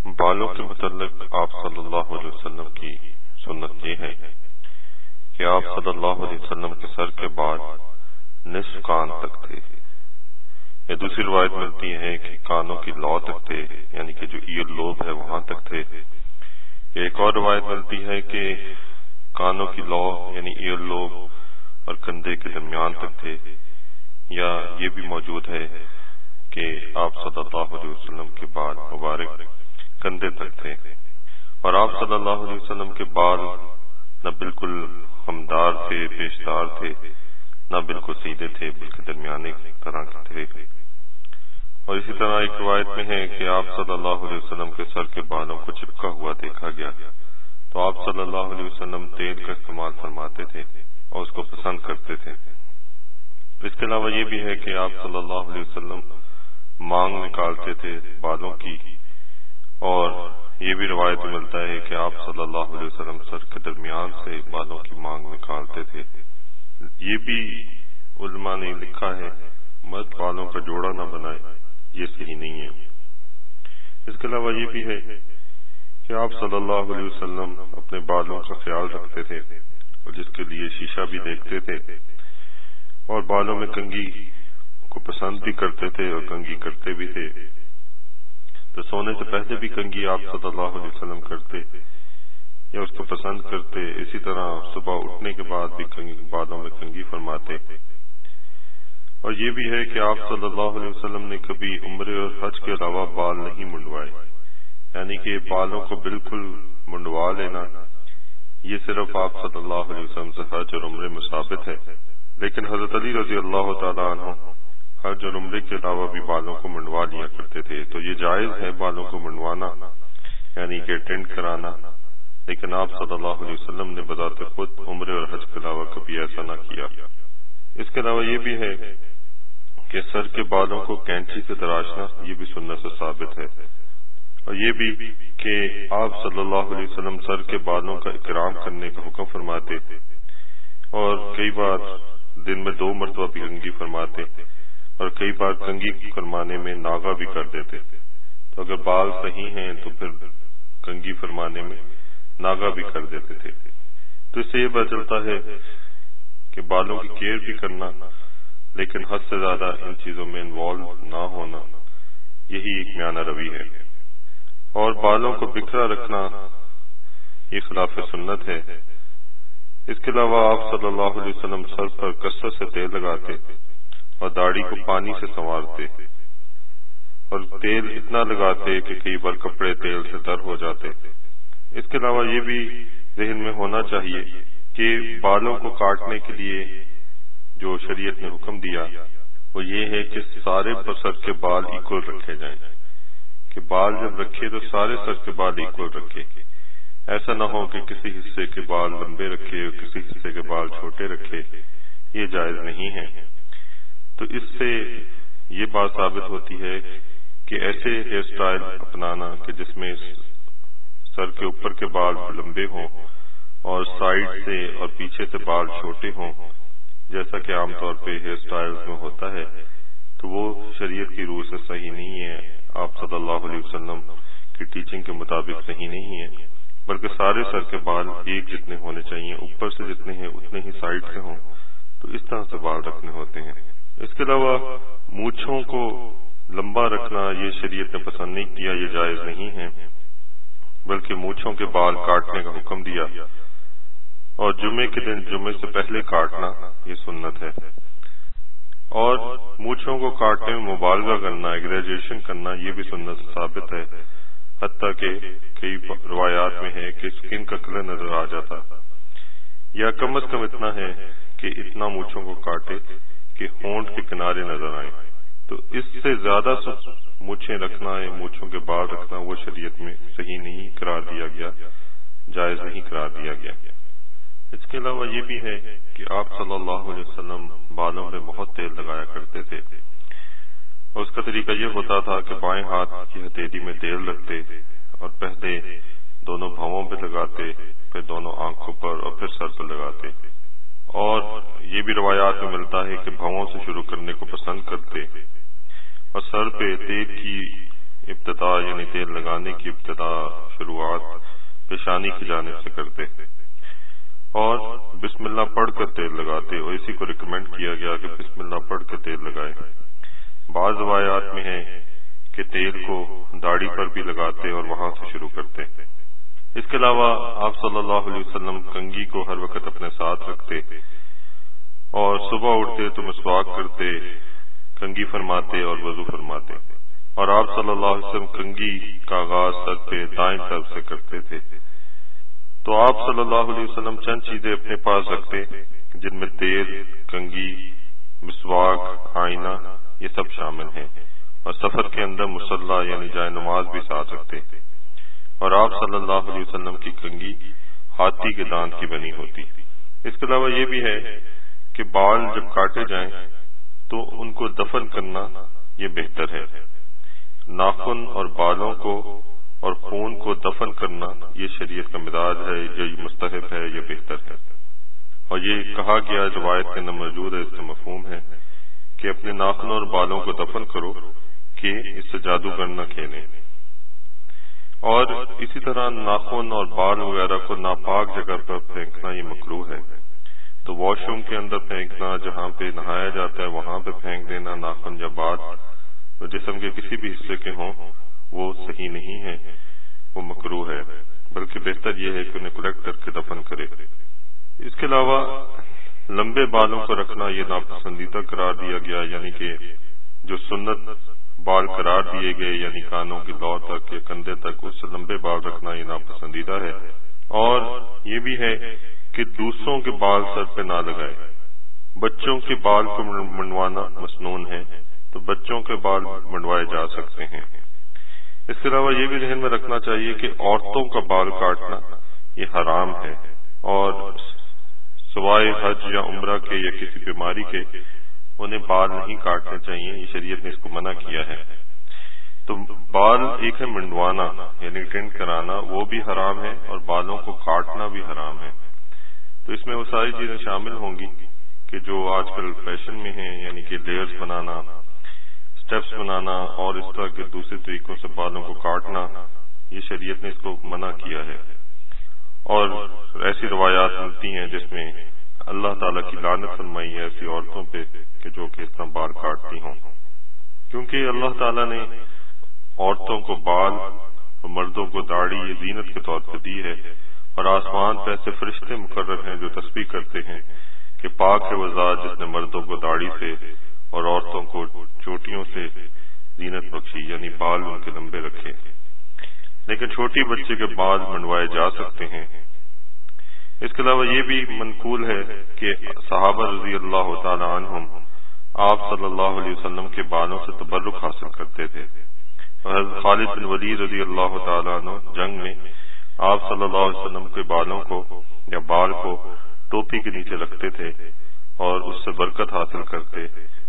بالوں کے متعلق آپ صلی اللہ علیہ وسلم کی سنت یہ ہے کہ آپ صلی اللہ علیہ وسلم کے سر کے بال نصف کان تک تھے. یا دوسری روایت ملتی ہے کہ کانوں کی لو تک تھے، یعنی کہ جو ایئر لوب ہے وہاں تک تھے. ایک اور روایت ملتی ہے کہ کانوں کی لو یعنی ایئر لوب اور کندھے کے درمیان تک تھے. یا یہ بھی موجود ہے کہ آپ صلی اللہ علیہ وسلم کے بال مبارک کندھے تک تھے، اور آپ صلی اللہ علیہ وسلم کے بال نہ بالکل خمدار تھے، پیشدار تھے، نہ بالکل سیدھے تھے، بلکہ درمیانے طرح کے تھے. اور اسی طرح ایک روایت میں ہے کہ آپ صلی اللہ علیہ وسلم کے سر کے بالوں کو چپکا ہوا دیکھا گیا تو آپ صلی اللہ علیہ وسلم تیل کا استعمال فرماتے تھے اور اس کو پسند کرتے تھے. اس کے علاوہ یہ بھی ہے کہ آپ صلی اللہ علیہ وسلم مانگ نکالتے تھے بالوں کی، اور یہ بھی روایت میں ملتا ہے کہ آپ صلی اللہ علیہ وسلم سر کے درمیان سے بالوں کی مانگ نکالتے تھے. یہ بھی علماء نے لکھا ہے مرد بالوں کا جوڑا نہ بنائے، یہ صحیح نہیں ہے. اس کے علاوہ یہ بھی ہے کہ آپ صلی اللہ علیہ وسلم اپنے بالوں کا خیال رکھتے تھے اور جس کے لیے شیشہ بھی دیکھتے تھے، اور بالوں میں کنگھی کو پسند بھی کرتے تھے اور کنگھی کرتے بھی تھے. تو سونے سے پہلے بھی کنگھی آپ صلی اللہ علیہ وسلم کرتے یا اس کو پسند کرتے. اسی طرح صبح اٹھنے کے بعد بھی بالوں میں کنگھی فرماتے. اور یہ بھی ہے کہ آپ صلی اللہ علیہ وسلم نے کبھی عمرے اور حج کے علاوہ بال نہیں منڈوائے، یعنی کہ بالوں کو بالکل منڈوا لینا یہ صرف آپ صلی اللہ علیہ وسلم سے حج اور عمرے میں ثابت ہے. لیکن حضرت علی رضی اللہ تعالی عنہ حج اور عمرے کے علاوہ بھی بالوں کو منڈوا لیا کرتے تھے. تو یہ جائز ہے بالوں کو منڈوانا، یعنی کہ ٹینڈ کرانا، لیکن آپ صلی اللہ علیہ وسلم نے بذات خود عمرے اور حج کے علاوہ کبھی ایسا نہ کیا. اس کے علاوہ یہ بھی ہے کہ سر کے بالوں کو کینچی سے تراشنا یہ بھی سنت سے ثابت ہے. اور یہ بھی کہ آپ صلی اللہ علیہ وسلم سر کے بالوں کا اکرام کرنے کا حکم فرماتے، اور کئی بار دن میں 2 مرتبہ بھی کنگھی فرماتے، اور کئی بار کنگھی فرمانے میں ناغا بھی کر دیتے. تو اگر بال صحیح ہیں تو پھر کنگھی فرمانے میں ناغا بھی کر دیتے تھے. تو اس سے یہ پتہ چلتا ہے کہ بالوں کی کیئر بھی کرنا، لیکن حد سے زیادہ ان چیزوں میں انوالو نہ ہونا، یہی ایک میانہ روی ہے. اور بالوں کو بکھرا رکھنا یہ خلاف سنت ہے. اس کے علاوہ آپ صلی اللہ علیہ وسلم سر پر کثرت سے تیل لگاتے اور داڑھی کو پانی سے سنوارتے، اور تیل اتنا لگاتے کہ کئی بار کپڑے تیل سے تر ہو جاتے. اس کے علاوہ یہ بھی ذہن میں ہونا چاہیے کہ بالوں کو کاٹنے کے لیے جو شریعت نے حکم دیا وہ یہ ہے کہ سارے سر کے بال ایکول رکھے جائیں، کہ بال جب رکھے تو سارے سر کے بال ایکول رکھے. ایسا نہ ہو کہ کسی حصے کے بال لمبے رکھے اور کسی حصے کے بال چھوٹے رکھے، یہ جائز نہیں ہے. تو اس سے یہ بات ثابت ہوتی ہے کہ ایسے ہیئر سٹائل اپنانا کہ جس میں سر کے اوپر کے بال لمبے ہوں اور سائڈ سے اور پیچھے سے بال چھوٹے ہوں، جیسا کہ عام طور پہ ہیئر سٹائلز میں ہوتا ہے، تو وہ شریعت کی روح سے صحیح نہیں ہے، آپ صلی اللہ علیہ وسلم کی ٹیچنگ کے مطابق صحیح نہیں ہے. بلکہ سارے سر کے بال ایک جتنے ہونے چاہیے، اوپر سے جتنے ہیں اتنے ہی سائڈ سے ہوں. تو اس طرح سے بال رکھنے ہوتے ہیں. اس کے علاوہ مونچھوں کو لمبا رکھنا یہ شریعت نے پسند نہیں کیا، یہ جائز نہیں ہے، بلکہ مونچھوں کے بال کاٹنے کا حکم دیا، اور جمعے کے دن جمعے سے پہلے کاٹنا یہ سنت ہے. اور مونچھوں کو کاٹنے میں مبالغہ کرنا، ایگریجویشن کرنا یہ بھی سنت سے ثابت ہے، حتیٰ کہ کئی روایات میں ہے کہ اسکن کا کلر نظر آ جاتا، یا کم از کم اتنا ہے کہ اتنا مونچھوں کو کاٹے کہ ہونٹ کے کنارے نظر آئیں. تو اس سے زیادہ مونچھیں رکھنا یا مونچھوں کے بال رکھنا وہ شریعت میں صحیح نہیں قرار دیا گیا، جائز نہیں قرار دیا گیا. اس کے علاوہ یہ بھی ہے کہ آپ صلی اللہ علیہ وسلم بالوں میں بہت تیل لگایا کرتے تھے، اور اس کا طریقہ یہ ہوتا تھا کہ بائیں ہاتھ کی ہتھیلی میں تیل رکھتے اور پہلے دونوں بھووں پہ لگاتے، پھر دونوں آنکھوں پر اور پھر سر پر لگاتے. اور یہ بھی روایات میں ملتا ہے کہ بھووں سے شروع کرنے کو پسند کرتے اور سر پہ تیل کی ابتدا یعنی تیل لگانے کی ابتدا شروعات پیشانی کی جانب سے کرتے اور بسم اللہ پڑھ کر تیل لگاتے، اور اسی کو ریکمینڈ کیا گیا کہ بسم اللہ پڑھ کر تیل لگائے۔ بعض روایات میں ہے کہ تیل کو داڑھی پر بھی لگاتے اور وہاں سے شروع کرتے۔ اس کے علاوہ آپ صلی اللہ علیہ وسلم کنگھی کو ہر وقت اپنے ساتھ رکھتے اور صبح اٹھتے تو مسواک کرتے، کنگھی فرماتے اور وضو فرماتے، اور آپ صلی اللہ علیہ وسلم کنگھی کا آغاز سر پہ دائیں طرف سے کرتے تھے۔ تو آپ صلی اللہ علیہ وسلم چند چیزیں اپنے پاس رکھتے جن میں تیل، کنگھی، مسواک، آئینہ یہ سب شامل ہیں، اور سفر کے اندر مصلی یعنی جائے نماز بھی ساتھ رکھتے، اور آپ صلی اللہ علیہ وسلم کی کنگھی ہاتھی کے دانت کی بنی ہوتی۔ اس کے علاوہ یہ بھی ہے کہ بال جب کاٹے جائیں تو ان کو دفن کرنا یہ بہتر ہے۔ ناخن اور بالوں کو اور خون کو دفن کرنا یہ شریعت کا مزاج ہے، یہ مستحب ہے، یہ بہتر ہے، اور یہ کہا گیا روایت کے اندر موجود ہے، اس سے مفہوم ہے کہ اپنے ناخنوں اور بالوں کو دفن کرو کہ اس سے جادوگر نہ کھیلیں۔ اور اسی طرح ناخن اور بال وغیرہ کو ناپاک جگہ پر پھینکنا یہ مکروہ ہے، تو واش روم کے اندر پھینکنا، جہاں پہ نہایا جاتا ہے وہاں پہ پھینک دینا ناخن یا بال تو جسم کے کسی بھی حصے کے ہوں وہ صحیح نہیں ہے، وہ مکروہ ہے، بلکہ بہتر یہ ہے کہ انہیں کلیکٹ کر کے دفن کرے۔ اس کے علاوہ لمبے بالوں کو رکھنا یہ ناپسندیدہ قرار دیا گیا، یعنی کہ جو سنت بال قرار دیے گئے یعنی کانوں کی لو تک یا کندھے تک، اس سے لمبے بال رکھنا یہ ناپسندیدہ ہے، اور یہ بھی ہے کہ دوسروں کے بال سر پہ نہ لگائے۔ بچوں کے بال کو منڈوانا مسنون ہے، تو بچوں کے بال منڈوائے جا سکتے ہیں۔ اس کے علاوہ یہ بھی ذہن میں رکھنا چاہیے کہ عورتوں کا بال کاٹنا یہ حرام ہے، اور سوائے حج یا عمرہ کے یا کسی بیماری کے انہیں بال نہیں کاٹنے چاہیے، یہ شریعت نے اس کو منع کیا ہے۔ تو بال ایک ہے منڈوانا یعنی ٹرم کرانا، وہ بھی حرام ہے، اور بالوں کو کاٹنا بھی حرام ہے۔ تو اس میں وہ ساری چیزیں شامل ہوں گی کہ جو آج کل فیشن میں ہیں، یعنی کہ لیئرز بنانا، سٹیپس بنانا اور اس طرح کے دوسرے طریقوں سے بالوں کو کاٹنا، یہ شریعت نے اس کو منع کیا ہے۔ اور ایسی روایات ملتی ہیں جس میں اللہ تعالیٰ کی لعنت فرمائی ہے ایسی عورتوں پہ کہ جو کہ اس طرح بال کاٹتی ہوں، کیونکہ اللہ تعالیٰ نے عورتوں کو بال اور مردوں کو داڑھی یہ زینت کے طور پہ دی ہے، اور آسمان پہ ایسے فرشتے مقرر ہیں جو تسبیح کرتے ہیں کہ پاک ہے وہ ذات جس نے مردوں کو داڑھی سے اور عورتوں کو چوٹیوں سے زینت بخشی، یعنی بال ان کے لمبے رکھے۔ لیکن چھوٹی بچے کے بال منڈوائے جا سکتے ہیں۔ اس کے علاوہ یہ بھی منقول ہے کہ صحابہ رضی اللہ تعالی عنہم آپ صلی اللہ علیہ وسلم کے بالوں سے تبرک حاصل کرتے تھے، اور حضرت خالد بن ولید رضی اللہ تعالی عنہ جنگ میں آپ صلی اللہ علیہ وسلم کے بالوں کو یا بال کو ٹوپی کے نیچے رکھتے تھے اور اس سے برکت حاصل کرتے